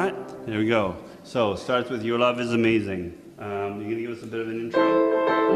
right, there we go. So, starts with Your Love is Amazing. You going to give us a bit of an intro?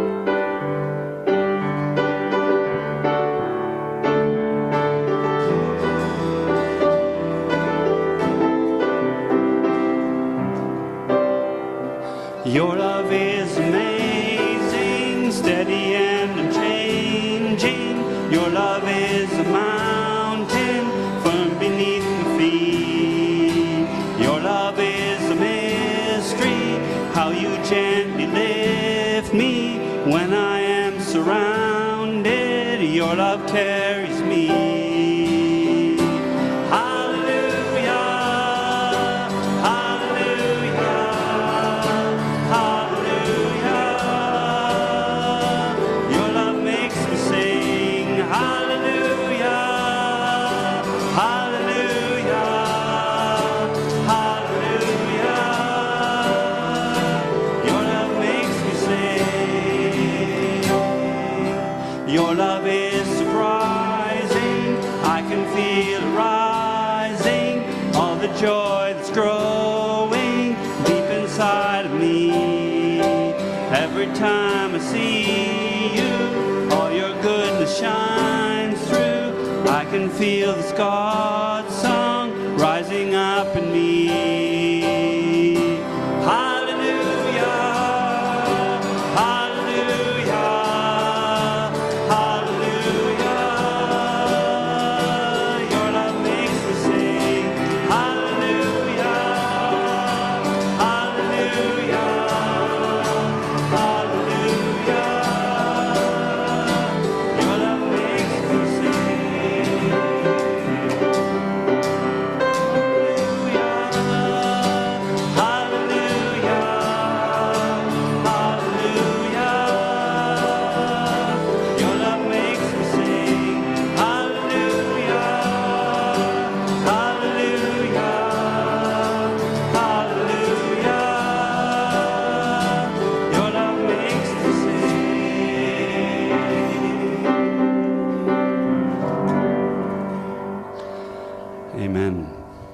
Your love is amazing, steady and unchanging. Your love is a mountain firm beneath my feet. Your love is a mystery, how you gently lift me when I am surrounded. Your love carries me. Your love is surprising, I can feel it rising, all the joy that's growing deep inside of me. Every time I see you, all your goodness shines through. I can feel this God song rising up in me. Amen.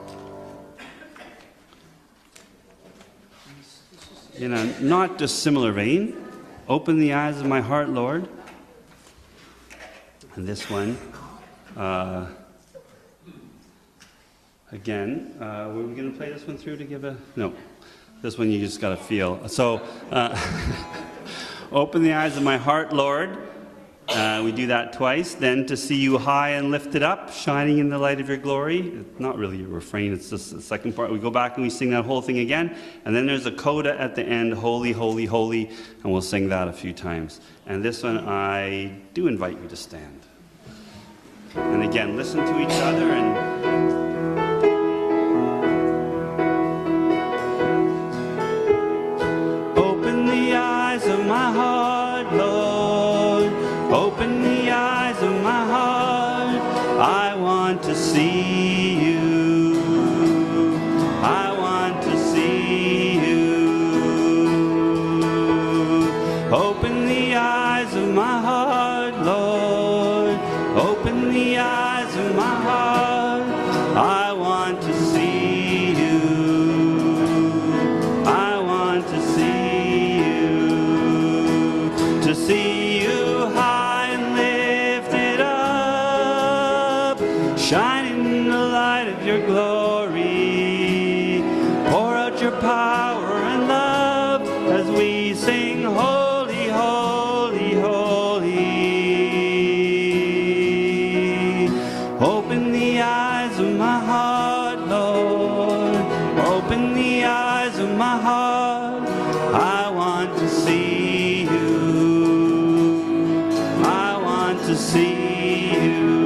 In a not dissimilar vein, open the eyes of my heart, Lord. And this one, again, were we going to play this one through to give a... No, this one you just got to feel. So, open the eyes of my heart, Lord. We do that twice. Then to see you high and lifted up, shining in the light of your glory. It's not really a refrain, it's just the second part. We go back and we sing that whole thing again. And then there's a coda at the end, holy, holy, holy. And we'll sing that a few times. And this one, I do invite you to stand. And again, listen to each other and... Open the eyes of my heart, Lord. Open the eyes of my heart. I want to see you. I want to see you. Open the eyes of my heart, Lord. Open the eyes of my heart. I want to see you. I want to see you. To see you high and lifted up, shining in the light of your glory. Pour out your power and love as we sing holy, holy, holy. Open the eyes of my heart, Lord. Open the eyes of my heart. I want to see you. I want to see you.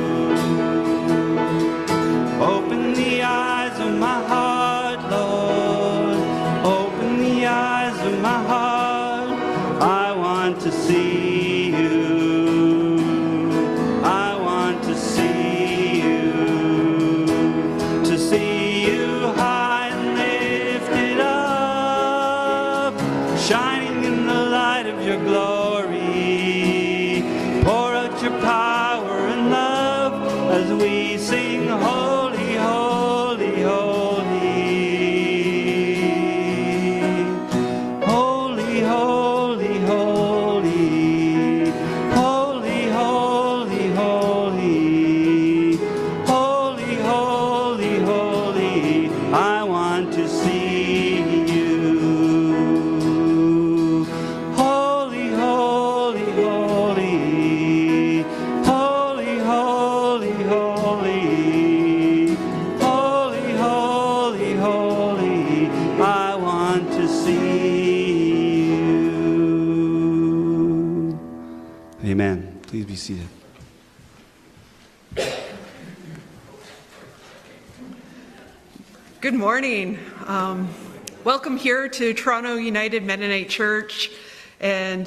Open the eyes of my heart, Lord. Open the eyes of my heart. I want to see you. I want to see you. To see you high and lifted up, shining in the light of your glory. Pour out your power and love as we sing holy, holy, holy. seated. Good morning. Welcome here to Toronto United Mennonite Church. And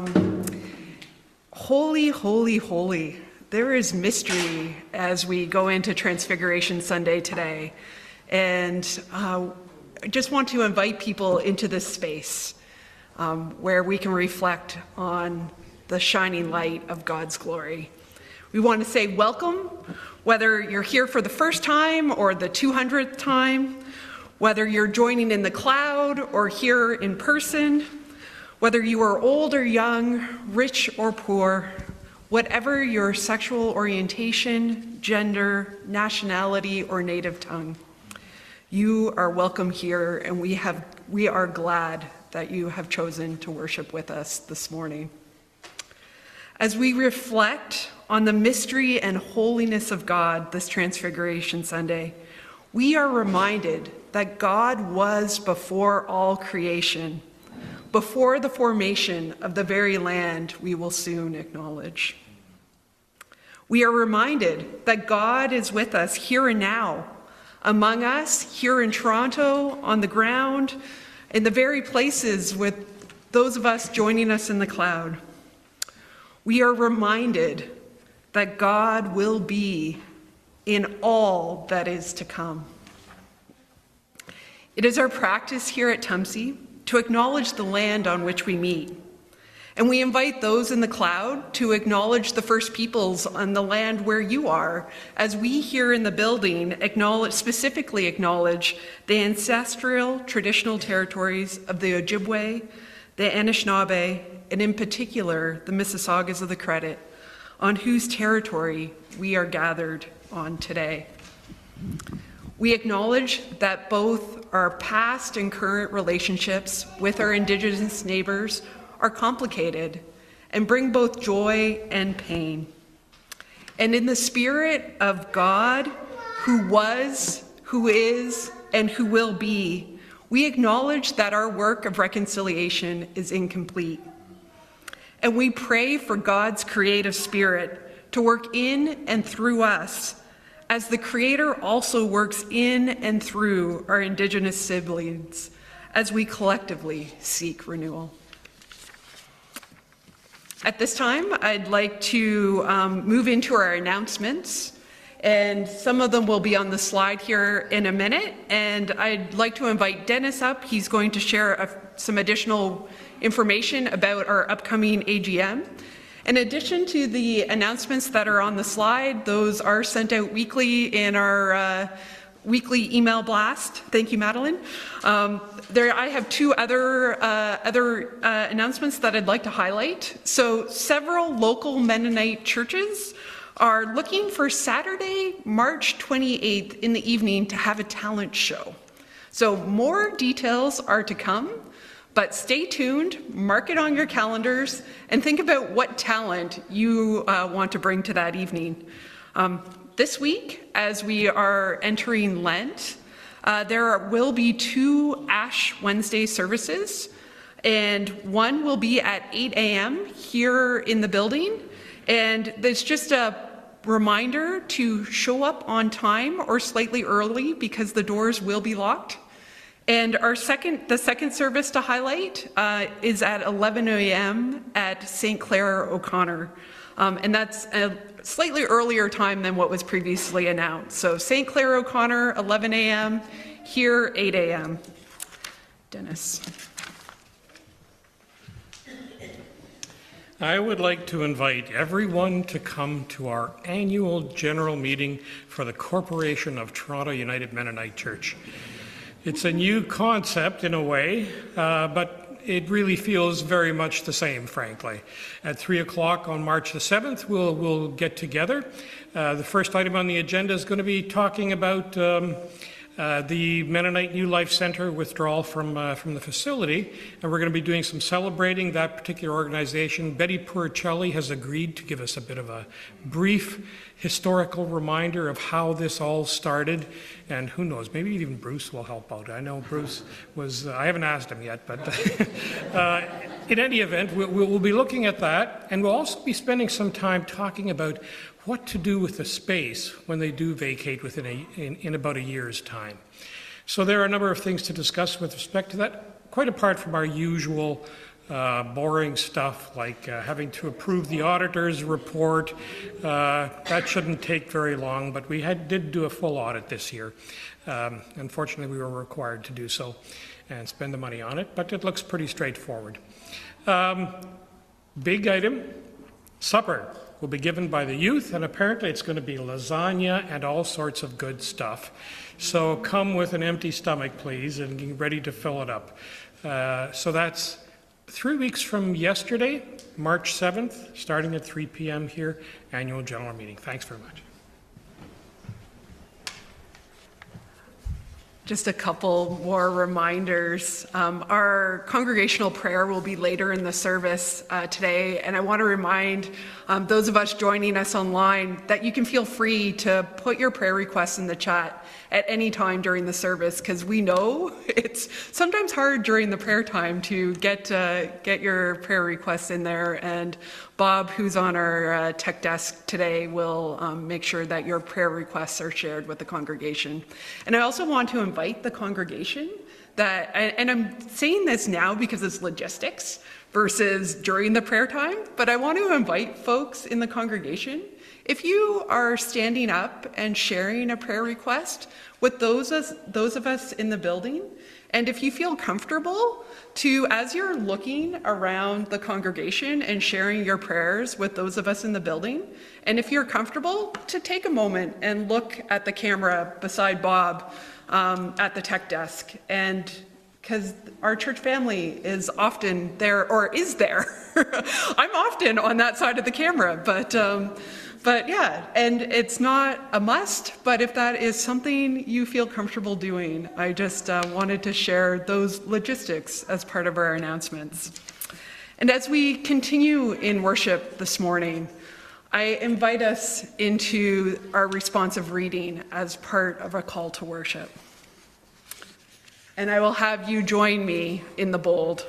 holy, holy, holy. There is mystery as we go into Transfiguration Sunday today. And I just want to invite people into this space where we can reflect on the shining light of God's glory. We want to say welcome, whether you're here for the first time or the 200th time, whether you're joining in the cloud or here in person, whether you are old or young, rich or poor, whatever your sexual orientation, gender, nationality, or native tongue, you are welcome here, and we are glad that you have chosen to worship with us this morning. As we reflect on the mystery and holiness of God this Transfiguration Sunday, we are reminded that God was before all creation, before the formation of the very land we will soon acknowledge. We are reminded that God is with us here and now, among us, here in Toronto, on the ground, in the very places with those of us joining us in the cloud. We are reminded that God will be in all that is to come. It is our practice here at Tumsey to acknowledge the land on which we meet. And we invite those in the cloud to acknowledge the First Peoples on the land where you are, as we here in the building specifically acknowledge the ancestral traditional territories of the Ojibwe, the Anishinaabe, and in particular, the Mississaugas of the Credit, on whose territory we are gathered on today. We acknowledge that both our past and current relationships with our Indigenous neighbours are complicated and bring both joy and pain. And in the spirit of God, who was, who is, and who will be, we acknowledge that our work of reconciliation is incomplete. And we pray for God's creative spirit to work in and through us, as the Creator also works in and through our Indigenous siblings as we collectively seek renewal. At this time, I'd like to move into our announcements, and some of them will be on the slide here in a minute. And I'd like to invite Dennis up. He's going to share some additional information about our upcoming AGM. In addition to the announcements that are on the slide, those are sent out weekly in our weekly email blast. Thank you, Madeline. I have two other announcements that I'd like to highlight. So several local Mennonite churches are looking for Saturday, March 28th in the evening to have a talent show. So more details are to come, but stay tuned, mark it on your calendars, and think about what talent you want to bring to that evening. This week, as we are entering Lent, there will be 2 Ash Wednesday services, and one will be at 8 a.m. here in the building. And it's just a reminder to show up on time or slightly early because the doors will be locked. And the second service to highlight is at 11 a.m. at St. Clair O'Connor. And that's a slightly earlier time than what was previously announced. So St. Clair O'Connor, 11 a.m., here 8 a.m. Dennis. I would like to invite everyone to come to our annual general meeting for the Corporation of Toronto United Mennonite Church. It's a new concept in a way, but it really feels very much the same, frankly. At 3 o'clock on March the 7th, we'll get together. The first item on the agenda is going to be talking about the Mennonite New Life Center withdrawal from the facility, and we're going to be doing some celebrating that particular organization. Betty Puricelli has agreed to give us a bit of a brief historical reminder of how this all started, and who knows, maybe even Bruce will help out. I know Bruce was, I haven't asked him yet, but in any event, we'll be looking at that, and we'll also be spending some time talking about what to do with the space when they do vacate in about a year's time. So there are a number of things to discuss with respect to that, quite apart from our usual boring stuff like having to approve the auditor's report. That shouldn't take very long, but we did do a full audit this year. Unfortunately, we were required to do so and spend the money on it, but it looks pretty straightforward. Big item, supper will be given by the youth, and apparently it's going to be lasagna and all sorts of good stuff. So come with an empty stomach, please, and get ready to fill it up. So that's 3 weeks from yesterday, March 7th, starting at 3 p.m. here, annual general meeting. Thanks very much. Just a couple more reminders. Our congregational prayer will be later in the service today, and I want to remind those of us joining us online that you can feel free to put your prayer requests in the chat at any time during the service, because we know it's sometimes hard during the prayer time to get your prayer requests in there, and Bob, who's on our tech desk today, will make sure that your prayer requests are shared with the congregation. And I also want to invite the congregation that, and I'm saying this now because it's logistics versus during the prayer time, but I want to invite folks in the congregation, if you are standing up and sharing a prayer request with those of us in the building, and if you feel comfortable to, as you're looking around the congregation and sharing your prayers with those of us in the building, and if you're comfortable, to take a moment and look at the camera beside Bob at the tech desk, and because our church family is often there, or is there. I'm often on that side of the camera, but yeah, and it's not a must, but if that is something you feel comfortable doing, I just wanted to share those logistics as part of our announcements. And as we continue in worship this morning, I invite us into our responsive reading as part of a call to worship. And I will have you join me in the bold.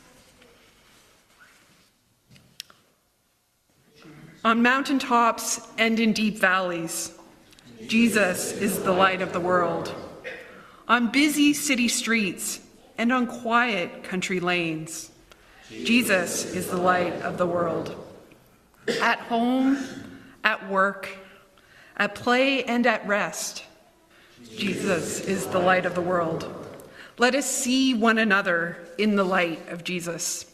On mountaintops and in deep valleys, Jesus is the light of the world. On busy city streets and on quiet country lanes, Jesus is the light of the world. At home, at work, at play and at rest, Jesus is the light of the world. Let us see one another in the light of Jesus.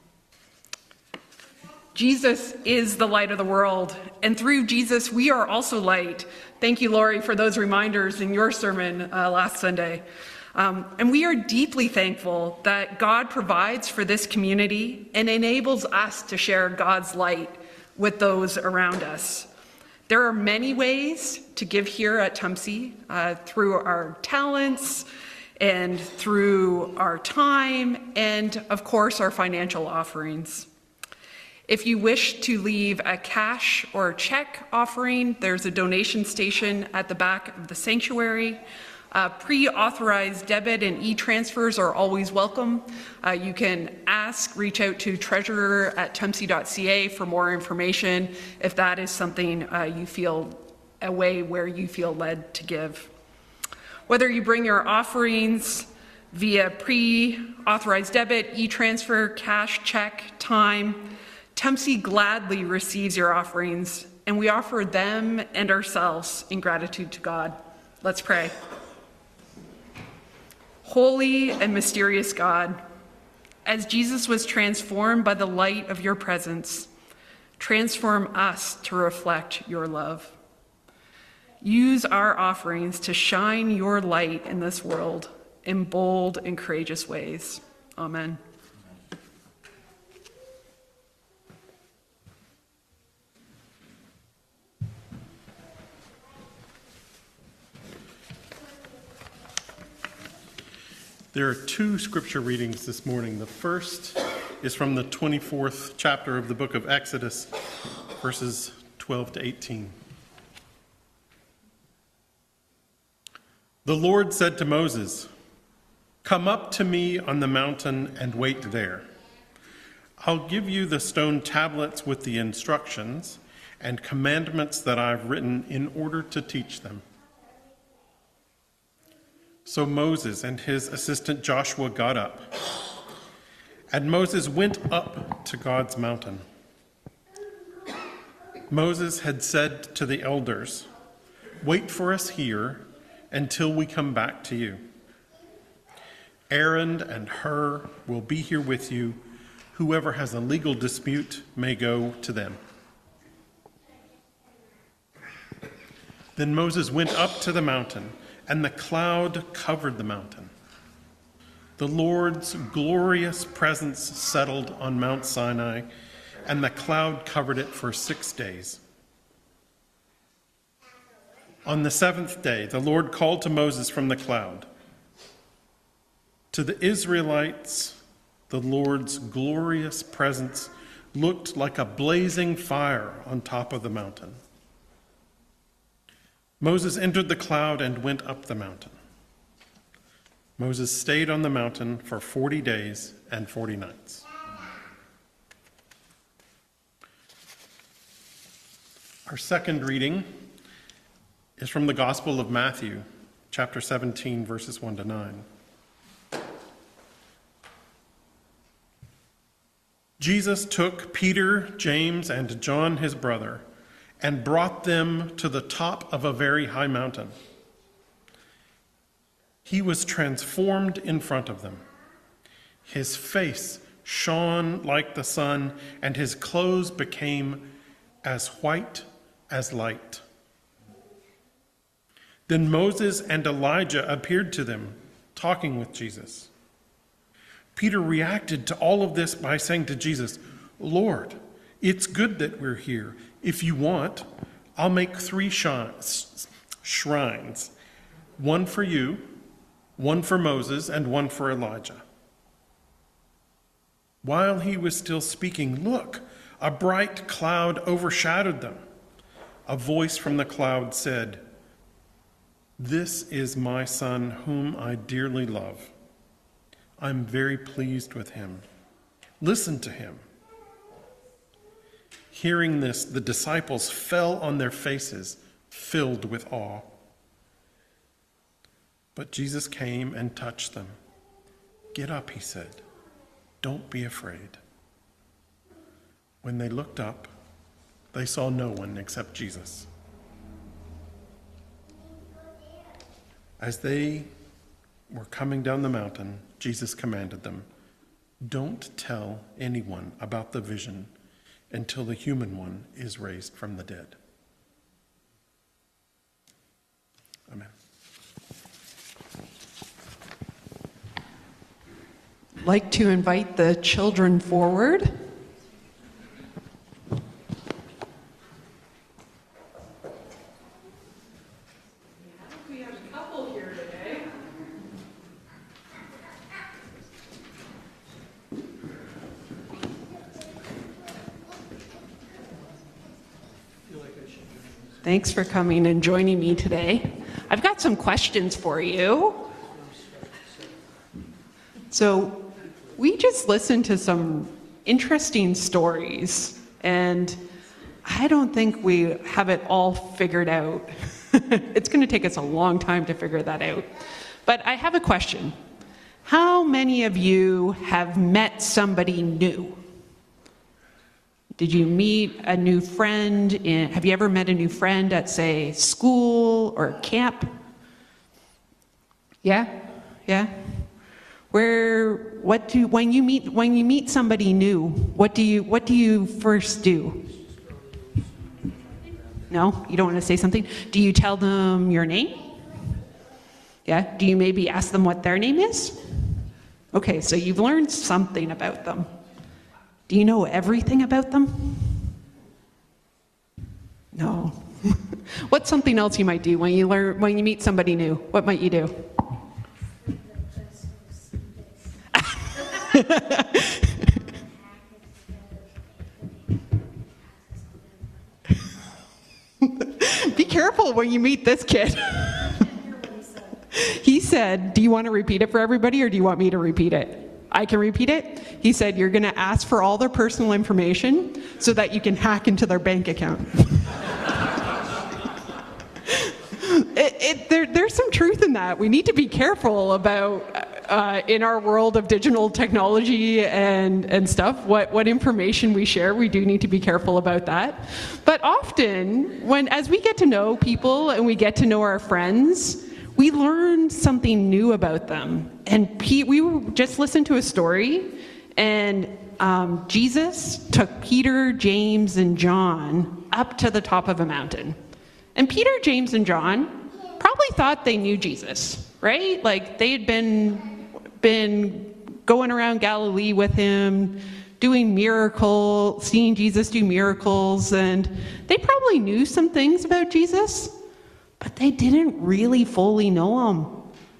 Jesus is the light of the world, and through Jesus, we are also light. Thank you, Lori, for those reminders in your sermon last Sunday. And we are deeply thankful that God provides for this community and enables us to share God's light with those around us. There are many ways to give here at Tumsey, through our talents and through our time and, of course, our financial offerings. If you wish to leave a cash or check offering, there's a donation station at the back of the sanctuary. Pre-authorized debit and e-transfers are always welcome. You can reach out to treasurer@tumsey.ca for more information if that is something you feel, a way where you feel led to give. Whether you bring your offerings via pre-authorized debit, e-transfer, cash, check, time, Tumsey gladly receives your offerings, and we offer them and ourselves in gratitude to God. Let's pray. Holy and mysterious God, as Jesus was transformed by the light of your presence, transform us to reflect your love. Use our offerings to shine your light in this world in bold and courageous ways. Amen. There are two scripture readings this morning. The first is from the 24th chapter of the book of Exodus, verses 12 to 18. The Lord said to Moses, "Come up to me on the mountain and wait there. I'll give you the stone tablets with the instructions and commandments that I've written in order to teach them." So Moses and his assistant Joshua got up, and Moses went up to God's mountain. Moses had said to the elders, "Wait for us here until we come back to you. Aaron and Hur will be here with you. Whoever has a legal dispute may go to them." Then Moses went up to the mountain, and the cloud covered the mountain. The Lord's glorious presence settled on Mount Sinai, and the cloud covered it for 6 days. On the 7th day, the Lord called to Moses from the cloud. To the Israelites, the Lord's glorious presence looked like a blazing fire on top of the mountain. Moses entered the cloud and went up the mountain. Moses stayed on the mountain for 40 days and 40 nights. Our second reading is from the Gospel of Matthew, chapter 17, verses 1 to 9. Jesus took Peter, James, and John, his brother, and brought them to the top of a very high mountain. He was transformed in front of them. His face shone like the sun, and his clothes became as white as light. Then Moses and Elijah appeared to them, talking with Jesus. Peter reacted to all of this by saying to Jesus, "Lord, it's good that we're here. If you want, I'll make 3 shrines, one for you, one for Moses, and one for Elijah." While he was still speaking, look, a bright cloud overshadowed them. A voice from the cloud said, "This is my son whom I dearly love. I'm very pleased with him. Listen to him." Hearing this, the disciples fell on their faces, filled with awe. But Jesus came and touched them. "Get up," he said. "Don't be afraid." When they looked up, they saw no one except Jesus. As they were coming down the mountain, Jesus commanded them, "Don't tell anyone about the vision until the human one is raised from the dead." Amen. I'd like to invite the children forward. We have a couple here today. Thanks for coming and joining me today. I've got some questions for you. So, we just listened to some interesting stories, and I don't think we have it all figured out. It's going to take us a long time to figure that out. But I have a question. How many of you have met somebody new? Did you meet a new friend? Have you ever met a new friend at, say, school or camp? Yeah? When you meet somebody new, what do you first do? No? You don't want to say something? Do you tell them your name? Yeah? Do you maybe ask them what their name is? Okay, so you've learned something about them. Do you know everything about them? No. What's something else you might do when you meet somebody new? What might you do? Be careful when you meet this kid. He said, do you want to repeat it for everybody, or do you want me to repeat it? I can repeat it. He said, you're going to ask for all their personal information so that you can hack into their bank account. There's some truth in that. We need to be careful about, in our world of digital technology and stuff, what information we share. We do need to be careful about that. But often, as we get to know people and we get to know our friends, we learn something new about them. And we just listened to a story, and Jesus took Peter, James, and John up to the top of a mountain. And Peter, James, and John probably thought they knew Jesus, right? Like they had been going around Galilee with him, doing miracles, seeing Jesus do miracles, and they probably knew some things about Jesus, but they didn't really fully know him.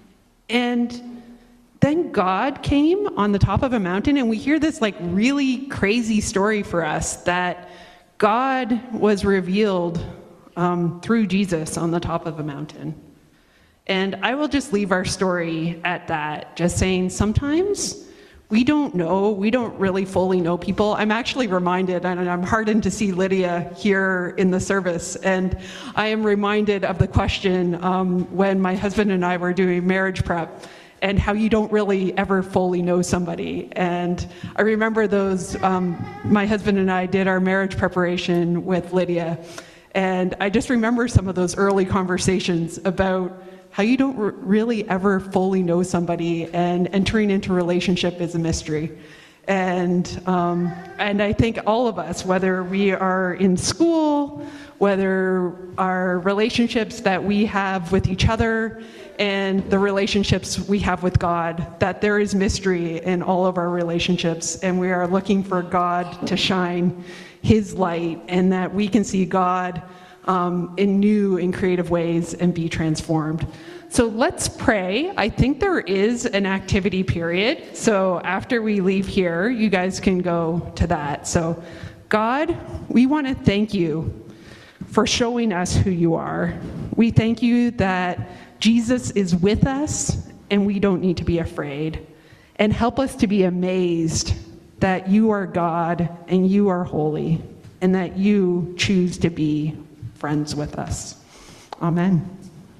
And then God came on the top of a mountain, and we hear this like really crazy story for us that God was revealed through Jesus on the top of a mountain. And I will just leave our story at that, just saying sometimes we don't really fully know people. I'm actually reminded, and I'm heartened to see Lydia here in the service, and I am reminded of the question when my husband and I were doing marriage prep, and how you don't really ever fully know somebody. And I remember those, my husband and I did our marriage preparation with Lydia, and I just remember some of those early conversations about how you don't really ever fully know somebody, and entering into a relationship is a mystery. And I think all of us, whether we are in school, whether our relationships that we have with each other, and the relationships we have with God, that there is mystery in all of our relationships, and we are looking for God to shine his light, and that we can see God in new and creative ways and be transformed. So let's pray. I think there is an activity period. So after we leave here, you guys can go to that. So God, we want to thank you for showing us who you are. We thank you that Jesus is with us and we don't need to be afraid. And help us to be amazed that you are God and you are holy, and that you choose to be friends with us. Amen.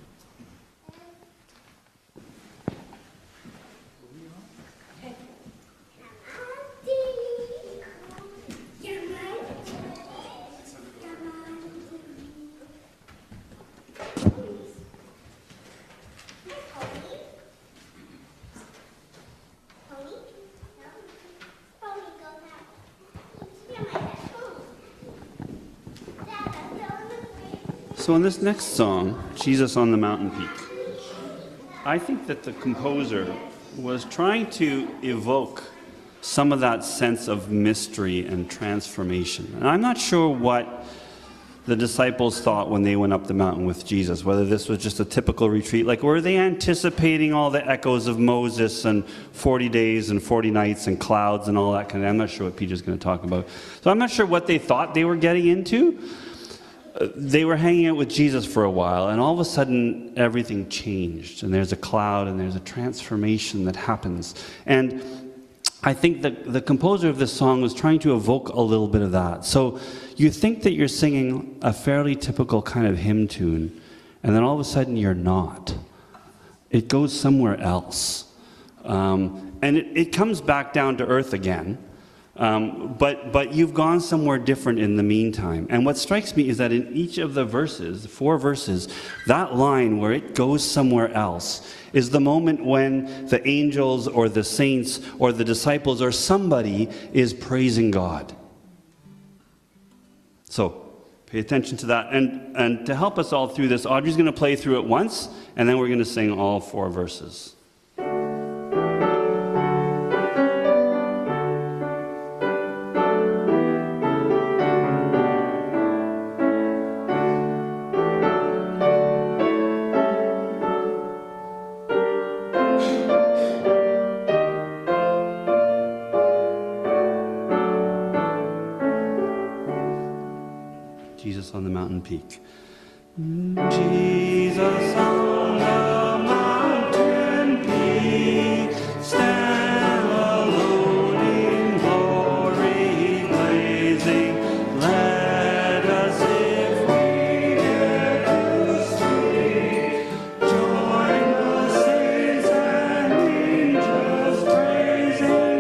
So in this next song, Jesus on the Mountain Peak, I think that the composer was trying to evoke some of that sense of mystery and transformation. And I'm not sure what the disciples thought when they went up the mountain with Jesus, whether this was just a typical retreat. Like, were they anticipating all the echoes of Moses and 40 days and 40 nights and clouds and all that kind of? I'm not sure what Peter's going to talk about. So I'm not sure what they thought they were getting into. They were hanging out with Jesus for a while, and all of a sudden everything changed, and there's a cloud and there's a transformation that happens. And I think that the composer of this song was trying to evoke a little bit of that. So you think that you're singing a fairly typical kind of hymn tune, and then all of a sudden you're not. It goes somewhere else. And it comes back down to earth again. But you've gone somewhere different in the meantime. And what strikes me is that in each of the verses, 4 verses, that line where it goes somewhere else is the moment when the angels or the saints or the disciples or somebody is praising God. So pay attention to that. And to help us all through this, Audrey's going to play through it once, and then we're going to sing all 4 verses. peak. Jesus on the mountain peak, stand alone in glory blazing. Let us, if we dare to speak, join the saints and angels praising.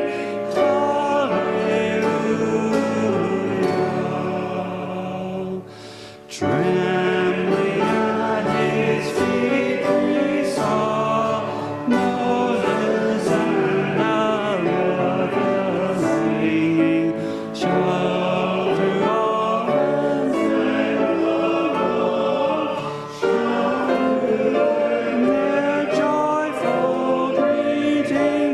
Hallelujah. Trembling at his feet we saw Moses and Aaron singing, shout to all men and their joyful greeting.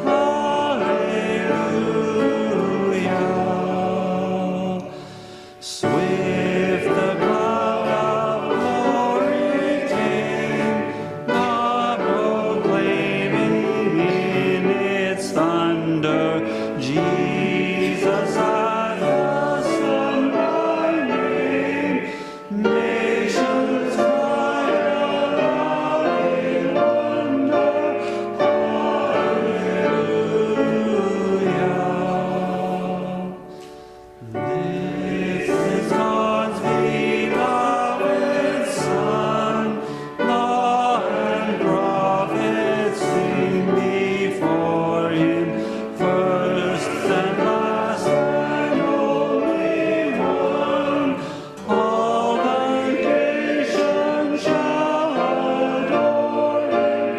Hallelujah. Swift the cloud of glory came, God proclaiming in its thunder, Jesus as the Son by name. Nations cried aloud in wonder. Hallelujah. This is God's beloved Son. Law and prophets sing before him. First and last and only one. All the nations shall adore him.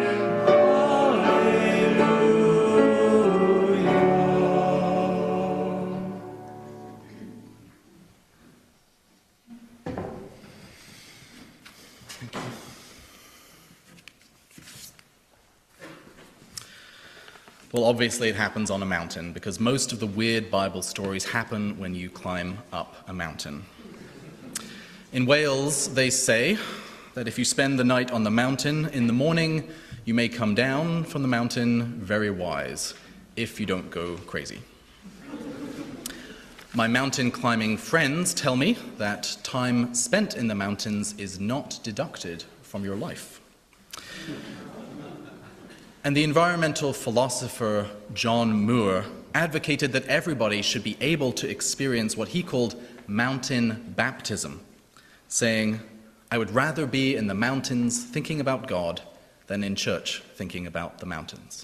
Hallelujah. Well, obviously it happens on a mountain because most of the weird Bible stories happen when you climb up a mountain. In Wales, they say that if you spend the night on the mountain in the morning, you may come down from the mountain very wise, if you don't go crazy. My mountain climbing friends tell me that time spent in the mountains is not deducted from your life. And the environmental philosopher John Moore advocated that everybody should be able to experience what he called mountain baptism, saying, "I would rather be in the mountains thinking about God than in church thinking about the mountains."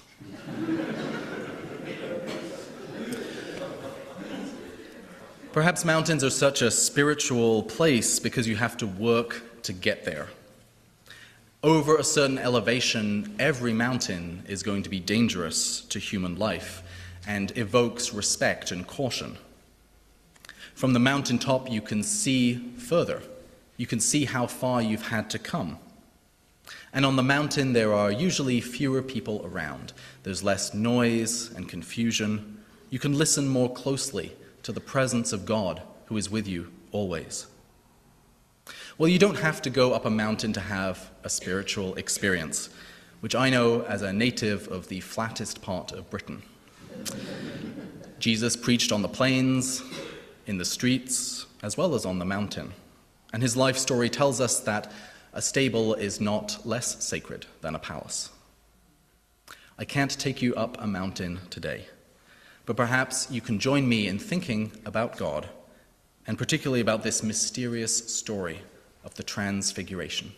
Perhaps mountains are such a spiritual place because you have to work to get there. Over a certain elevation, every mountain is going to be dangerous to human life and evokes respect and caution. From the mountaintop, you can see further. You can see how far you've had to come. And on the mountain, there are usually fewer people around. There's less noise and confusion. You can listen more closely to the presence of God, who is with you always. Well, you don't have to go up a mountain to have a spiritual experience, which I know as a native of the flattest part of Britain. Jesus preached on the plains, in the streets, as well as on the mountain. And his life story tells us that a stable is not less sacred than a palace. I can't take you up a mountain today, but perhaps you can join me in thinking about God, and particularly about this mysterious story of the Transfiguration.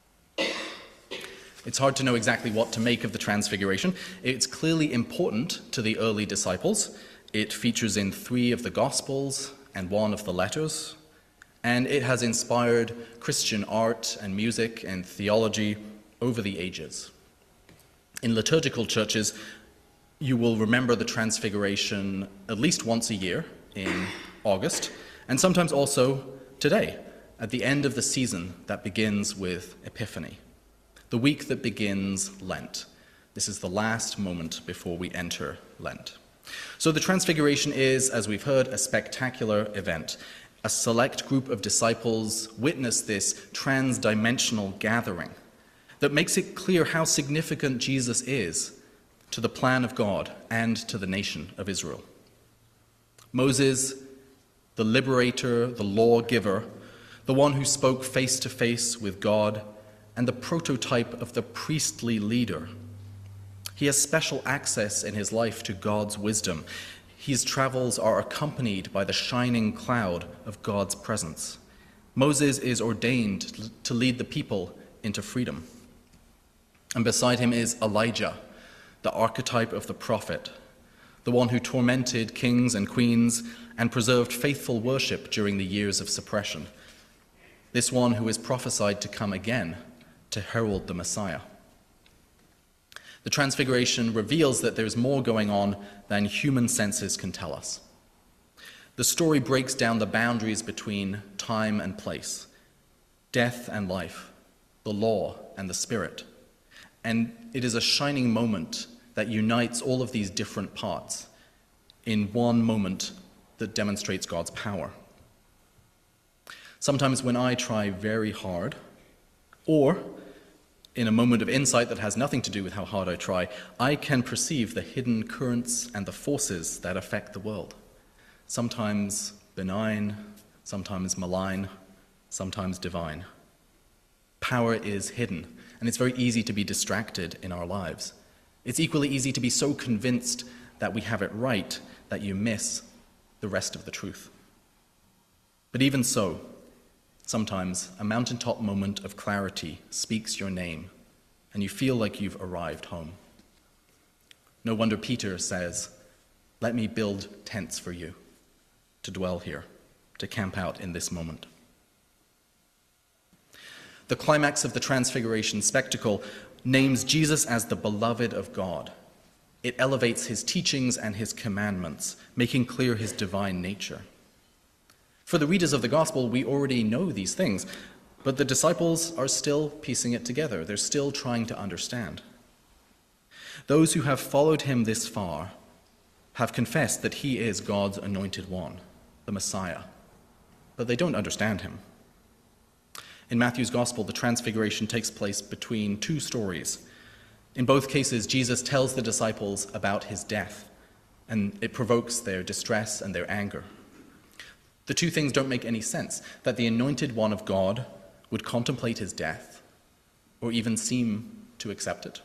It's hard to know exactly what to make of the Transfiguration. It's clearly important to the early disciples. It features in 3 of the Gospels and 1 of the letters, and it has inspired Christian art and music and theology over the ages. In liturgical churches, you will remember the Transfiguration at least once a year in August, and sometimes also today, at the end of the season that begins with Epiphany, the week that begins Lent. This is the last moment before we enter Lent. So the Transfiguration is, as we've heard, a spectacular event. A select group of disciples witness this trans-dimensional gathering that makes it clear how significant Jesus is to the plan of God and to the nation of Israel. Moses, the liberator, the lawgiver, the one who spoke face to face with God, and the prototype of the priestly leader. He has special access in his life to God's wisdom. His travels are accompanied by the shining cloud of God's presence. Moses is ordained to lead the people into freedom. And beside him is Elijah, the archetype of the prophet, the one who tormented kings and queens and preserved faithful worship during the years of suppression. This one who is prophesied to come again to herald the Messiah. The Transfiguration reveals that there's more going on than human senses can tell us. The story breaks down the boundaries between time and place, death and life, the law and the spirit. And it is a shining moment that unites all of these different parts in one moment that demonstrates God's power. Sometimes when I try very hard, or in a moment of insight that has nothing to do with how hard I try, I can perceive the hidden currents and the forces that affect the world. Sometimes benign, sometimes malign, sometimes divine. Power is hidden, and it's very easy to be distracted in our lives. It's equally easy to be so convinced that we have it right that you miss the rest of the truth. But even so, sometimes a mountaintop moment of clarity speaks your name, and you feel like you've arrived home. No wonder Peter says, "Let me build tents for you, to dwell here, to camp out in this moment." The climax of the Transfiguration spectacle names Jesus as the beloved of God. It elevates his teachings and his commandments, making clear his divine nature. For the readers of the gospel, we already know these things, but the disciples are still piecing it together. They're still trying to understand. Those who have followed him this far have confessed that he is God's anointed one, the Messiah, but they don't understand him. In Matthew's gospel, the Transfiguration takes place between two stories. In both cases, Jesus tells the disciples about his death, and it provokes their distress and their anger. The two things don't make any sense, that the anointed one of God would contemplate his death, or even seem to accept it.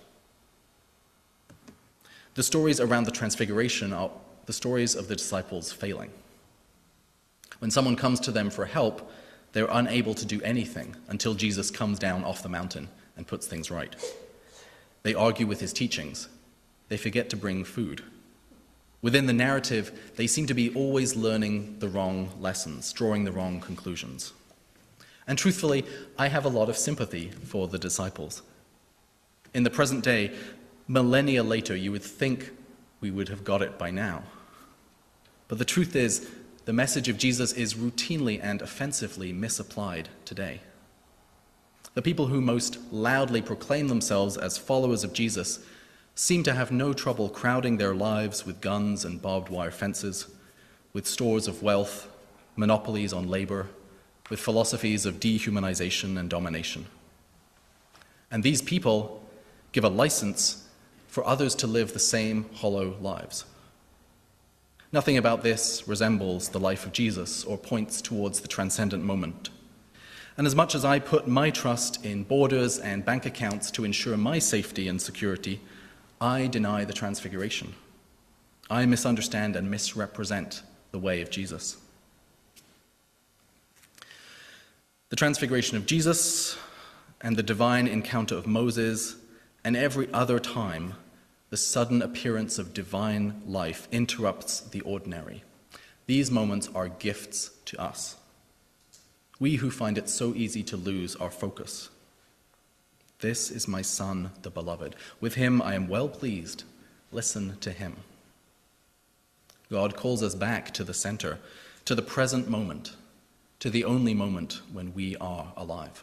The stories around the Transfiguration are the stories of the disciples failing. When someone comes to them for help, they're unable to do anything until Jesus comes down off the mountain and puts things right. They argue with his teachings. They forget to bring food. Within the narrative, they seem to be always learning the wrong lessons, drawing the wrong conclusions. And truthfully, I have a lot of sympathy for the disciples. In the present day, millennia later, you would think we would have got it by now. But the truth is, the message of Jesus is routinely and offensively misapplied today. The people who most loudly proclaim themselves as followers of Jesus seem to have no trouble crowding their lives with guns and barbed wire fences, with stores of wealth, monopolies on labor, with philosophies of dehumanization and domination. And these people give a license for others to live the same hollow lives. Nothing about this resembles the life of Jesus or points towards the transcendent moment. And as much as I put my trust in borders and bank accounts to ensure my safety and security, I deny the Transfiguration. I misunderstand and misrepresent the way of Jesus. The Transfiguration of Jesus and the divine encounter of Moses and every other time the sudden appearance of divine life interrupts the ordinary. These moments are gifts to us. We who find it so easy to lose our focus. This is my Son, the Beloved. With him I am well pleased. Listen to him. God calls us back to the center, to the present moment, to the only moment when we are alive.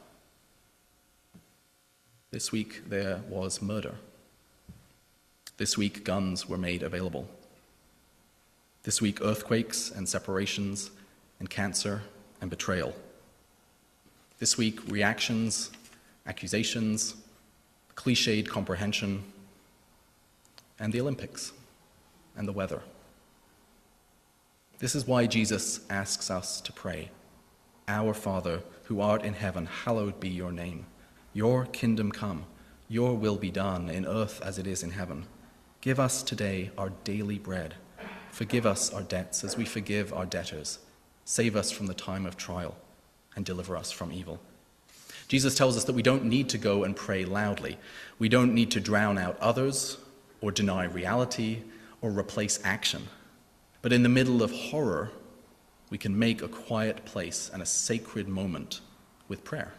This week there was murder. This week, guns were made available. This week, earthquakes and separations and cancer and betrayal. This week, reactions, accusations, cliched comprehension, and the Olympics and the weather. This is why Jesus asks us to pray, "Our Father who who art in heaven, hallowed be your name. Your kingdom come, your will be done in earth as it is in heaven. Give us today our daily bread. Forgive us our debts as we forgive our debtors. Save us from the time of trial and deliver us from evil. Jesus tells us that we don't need to go and pray loudly. We don't need to drown out others or deny reality or replace action. But in the middle of horror, we can make a quiet place and a sacred moment with prayer.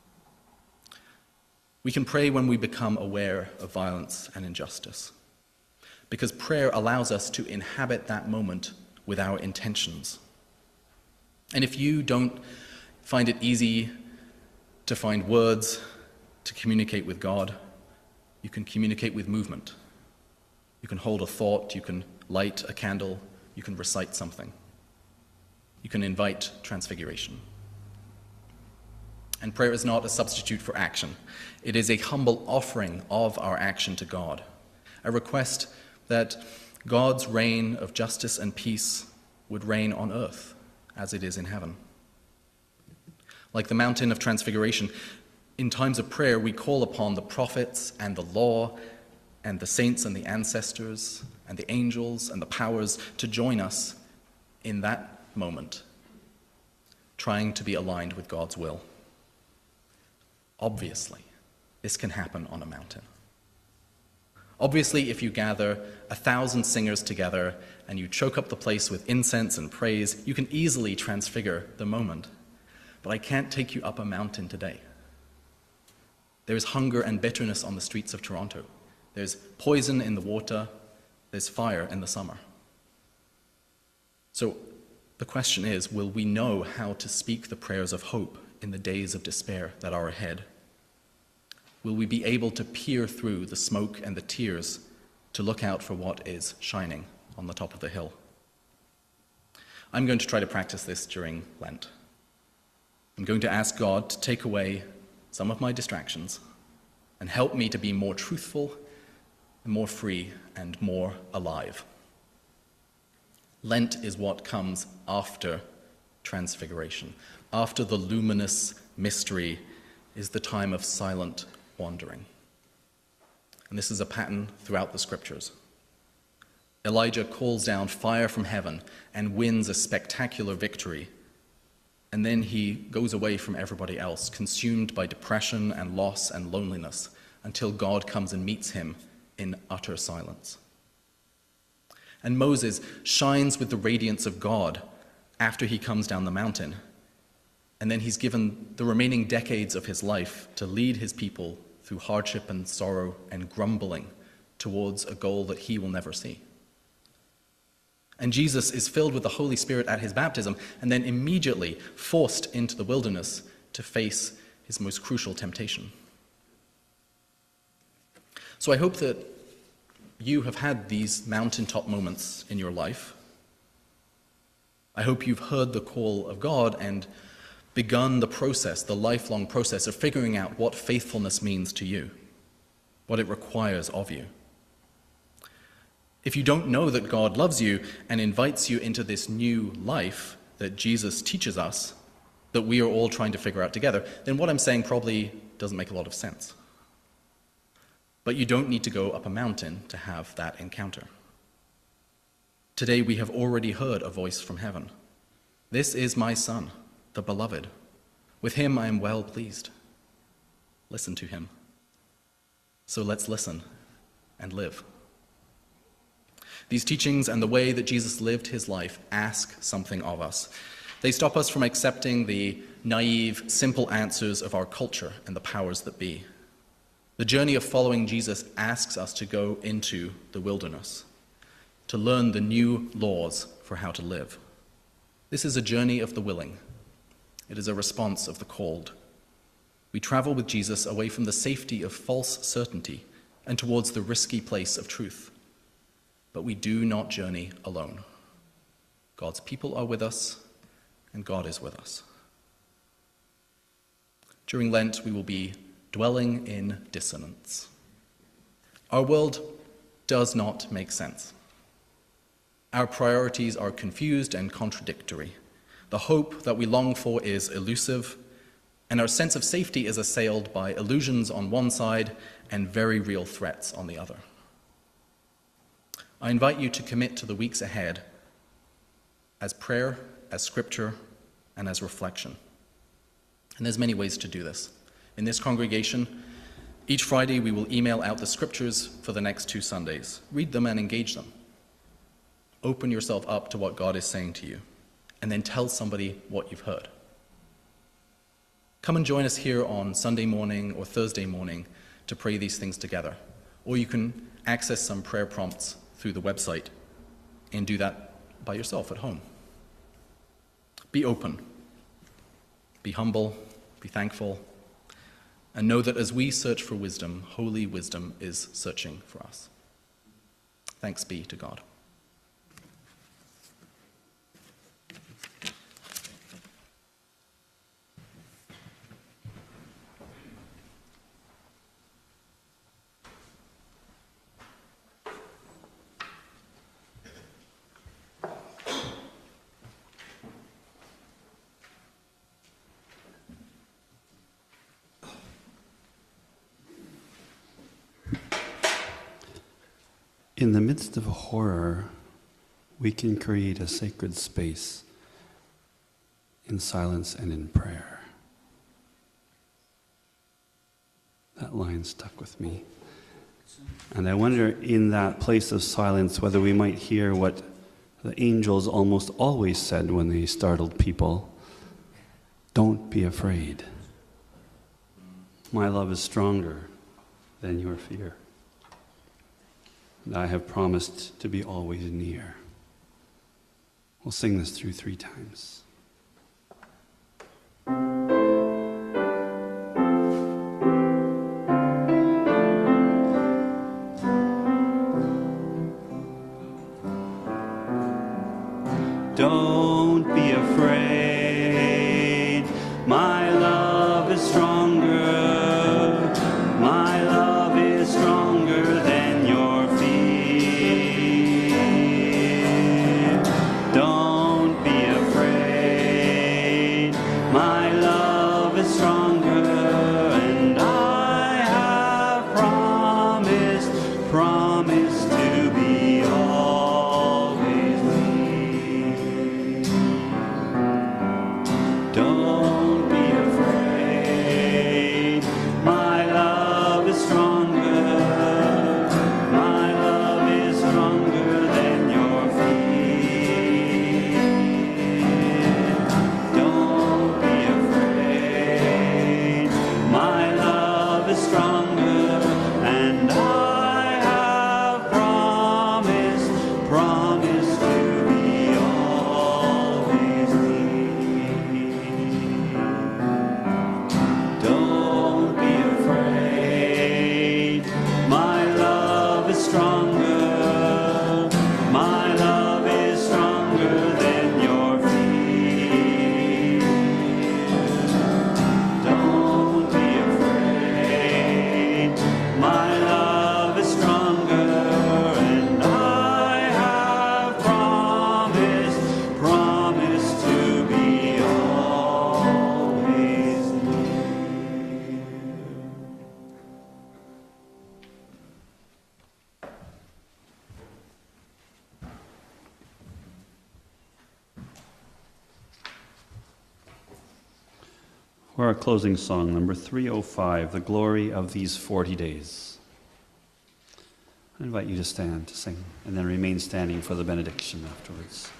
We can pray when we become aware of violence and injustice, because prayer allows us to inhabit that moment with our intentions. And if you don't find it easy to find words to communicate with God, you can communicate with movement. You can hold a thought, you can light a candle, you can recite something. You can invite transfiguration. And prayer is not a substitute for action. It is a humble offering of our action to God, a request that God's reign of justice and peace would reign on earth as it is in heaven. Like the mountain of transfiguration, in times of prayer we call upon the prophets and the law and the saints and the ancestors and the angels and the powers to join us in that moment, trying to be aligned with God's will. Obviously, this can happen on a mountain. Obviously, if you gather 1,000 singers together and you choke up the place with incense and praise, you can easily transfigure the moment. But I can't take you up a mountain today. There is hunger and bitterness on the streets of Toronto. There's poison in the water. There's fire in the summer. So the question is, will we know how to speak the prayers of hope in the days of despair that are ahead? Will we be able to peer through the smoke and the tears to look out for what is shining on the top of the hill? I'm going to try to practice this during Lent. I'm going to ask God to take away some of my distractions and help me to be more truthful, more free, and more alive. Lent is what comes after Transfiguration. After the luminous mystery is the time of silent wandering. And this is a pattern throughout the scriptures. Elijah calls down fire from heaven and wins a spectacular victory. And then he goes away from everybody else, consumed by depression and loss and loneliness, until God comes and meets him in utter silence. And Moses shines with the radiance of God after he comes down the mountain. And then he's given the remaining decades of his life to lead his people through hardship and sorrow and grumbling towards a goal that he will never see. And Jesus is filled with the Holy Spirit at his baptism and then immediately forced into the wilderness to face his most crucial temptation. So I hope that you have had these mountaintop moments in your life. I hope you've heard the call of God and begun the process, the lifelong process of figuring out what faithfulness means to you, what it requires of you. If you don't know that God loves you and invites you into this new life that Jesus teaches us, that we are all trying to figure out together, then what I'm saying probably doesn't make a lot of sense. But you don't need to go up a mountain to have that encounter. Today we have already heard a voice from heaven. This is my Son, the Beloved. With him I am well pleased. Listen to him. So let's listen and live. These teachings and the way that Jesus lived his life ask something of us. They stop us from accepting the naive, simple answers of our culture and the powers that be. The journey of following Jesus asks us to go into the wilderness, to learn the new laws for how to live. This is a journey of the willing. It is a response of the called. We travel with Jesus away from the safety of false certainty and towards the risky place of truth. But we do not journey alone. God's people are with us, and God is with us. During Lent, we will be dwelling in dissonance. Our world does not make sense. Our priorities are confused and contradictory. The hope that we long for is elusive. And our sense of safety is assailed by illusions on one side and very real threats on the other. I invite you to commit to the weeks ahead as prayer, as scripture, and as reflection. And there's many ways to do this. In this congregation, each Friday we will email out the scriptures for the next 2 Sundays. Read them and engage them. Open yourself up to what God is saying to you, and then tell somebody what you've heard. Come and join us here on Sunday morning or Thursday morning to pray these things together. Or you can access some prayer prompts through the website and do that by yourself at home. Be open, be humble, be thankful, and know that as we search for wisdom, holy wisdom is searching for us. Thanks be to God. In the midst of a horror, we can create a sacred space in silence and in prayer. That line stuck with me. And I wonder, in that place of silence, whether we might hear what the angels almost always said when they startled people. Don't be afraid. My love is stronger than your fear. And I have promised to be always near. We'll sing this through 3 times. Don't be afraid. My love is stronger. My love is stronger than your fear. Don't be afraid. My love is stronger, and I have promised to be always near. Don't be afraid. My love is stronger. My love is stronger than your fear. Don't be afraid. My love is stronger, and I have promised to be always near. Don't be afraid. My love is stronger. My love is stronger than your fear. Don't be afraid. My love is stronger, and I have promised to be always near. For our closing song, number 305, The Glory of These 40 Days. I invite you to stand to sing, and then remain standing for the benediction afterwards.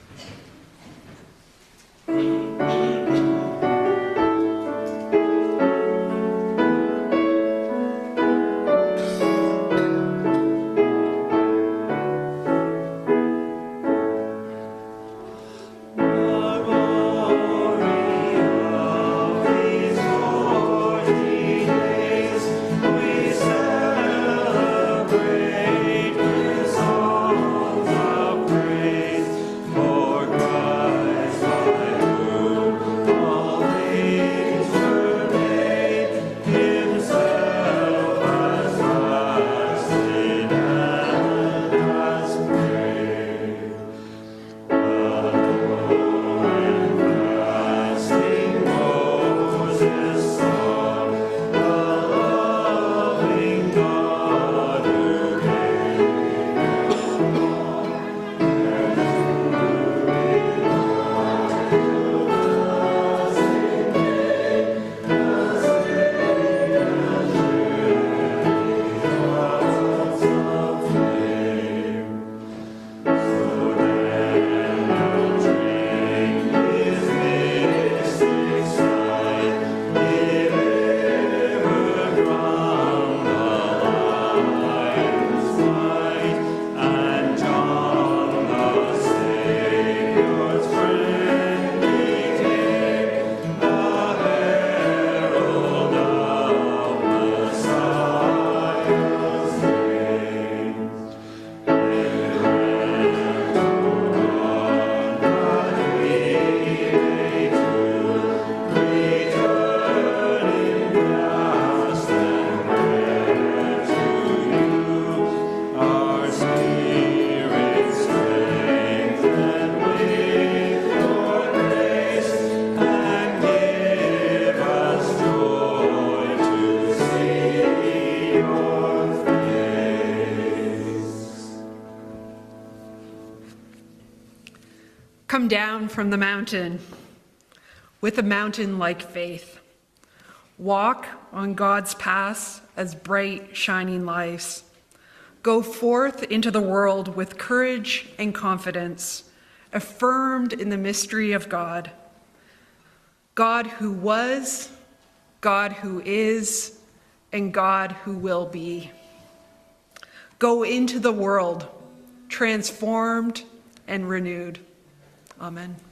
For Christ, by whom Come down from the mountain with a mountain-like faith. Walk on God's paths as bright, shining lights. Go forth into the world with courage and confidence, affirmed in the mystery of God. God who was, God who is, and God who will be. Go into the world, transformed and renewed. Amen.